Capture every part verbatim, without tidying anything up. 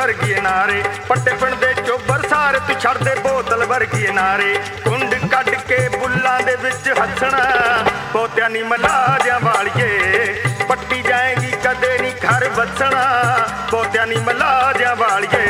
वर्गी नारे पट्टे पिंड दे चोबर सारे तू छड़ दे बोतल वर्गी नारे कुंड कट के बुल्लां दे विच हसना पोत्या नी मलाजा वालिए पट्टी जाएगी कदे नी घर बसना पोत्या नी मलाजा वालिए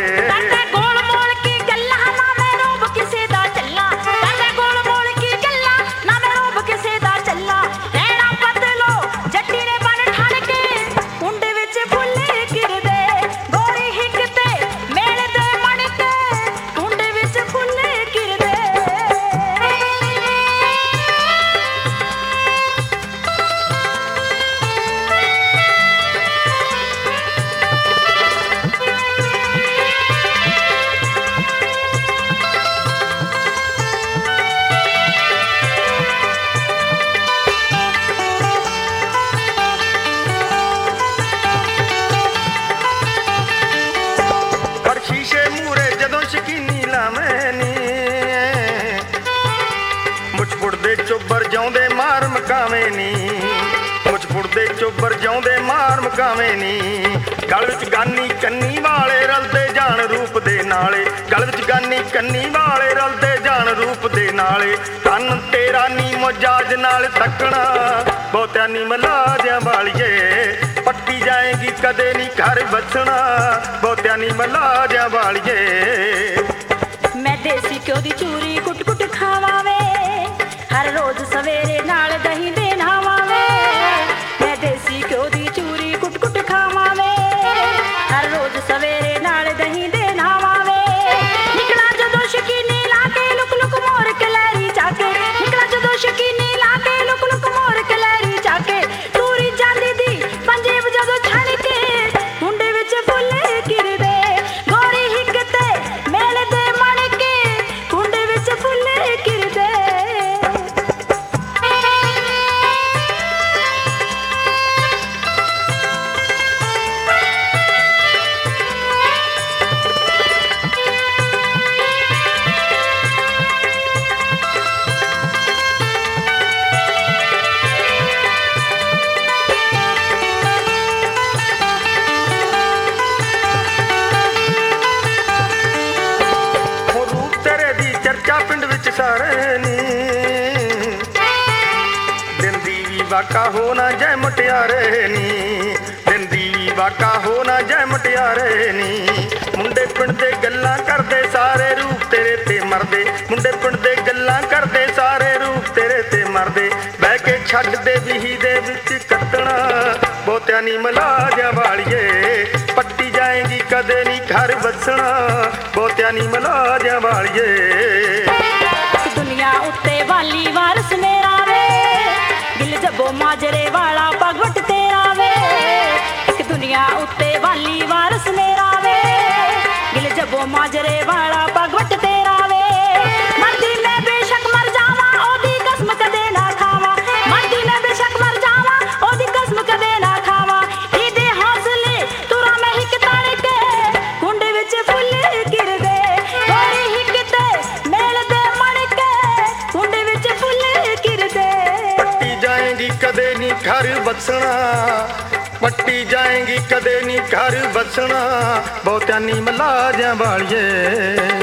चोबर जाउंदे मार मकावे नी मुझपुर दे चोबर जाउंदे मार मकावे नी गल विच गानी कन्नी वाले रलदे जान रूप दे नाले गल विच गानी कन्नी वाले रलदे जान रूप दे नाले तन तेरा नी मजाज नाल तकना बहुत्या नी मलाजा वालिए पट्टी जाएगी कदे नी घर बसना बहुत्या नी मलाजा वालिए मैं देसी घ्यो दी चूरी कुट कुट खावा वे हर रोज सवेरे नाल दही दे नहावा वे मैं देसी घ्यो दी चूरी कुट कुट खावा वे हर रोज सवेरे नाल दही दे नहावा वे निकला जदों शकीनी ला के लुक लुक मोर कलैरी चाके निकला जदों शकीनी ला के लुक लुक मोर कलैरी चाके टूरी जांदी दी पंजेब जदों छण के मुंडे विच फुल्ले किरदे गोरी हिक ते मेल दे मण के मुंडे विच फुल्ले किरदे वाका हो ना जय मुटियारे नी दिंदी वाका हो ना जय मुटियारे नी मुंडे पिंड दे गल्लां करदे सारे रूप तेरे ते मरदे मुंडे पिंड दे गल्लां करदे सारे रूप तेरे ते मरदे बह के छड्ड दे बीही दे विच कट्टना बहुत्या नी मलाजा वालिए पट्टी जाएगी कदे नी घर बसना बहुत्या नी मलाजा वालिए दुनिया उत्ते वाली वारस मेरा वे दिल जबो माजरे वाला भगवत तेरा वे एक दुनिया उत्ते वाली वारस मेरा वे दिल जबो माजरे वाला भगवत तेरा वे मर्दी मैं बेशक मर जावा ओदी कसम कदे ना खावा मर्दी मैं बेशक मर जावा ओदी कसम कदे ना खावा इदे हौसले तुरा मैं हिक ताड़ के कुंडे विच फुल्ले गिरदे गोरी हिक ते मेल दे मण के कुंडे विच फुल्ले गिरदे कदे नी घर बसना पट्टी जाएगी कदे नी घर बसना बहुत्या नी मलाजा वालिए।